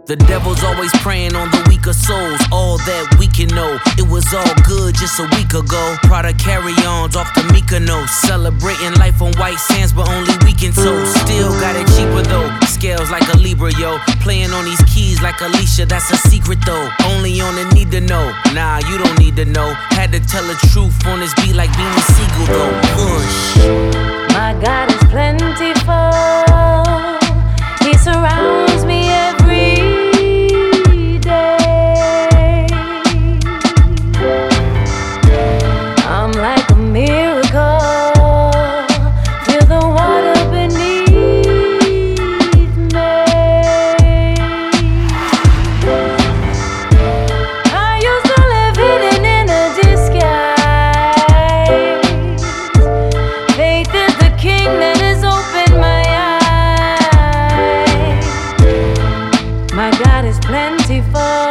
The devil's always preying on the weaker souls, all that we can know. It was all good just a week ago. Prada carry-ons off the Mykonos, celebrating life on white sands, but only weekend toast. Still got it cheaper though, scales like a Libra, yo. Playing on these keys like Alicia, that's a secret though. Only on the need to know, nah, you don't need to know. Had to tell the truth on this beat like Beanie Siegel though. Push. My God is plentiful, He surrounds me every day. I'm like a miracle, feel the water beneath me. I used to live hidden in a disguise. Faith is the king that has opened my eyes. My God is plentiful.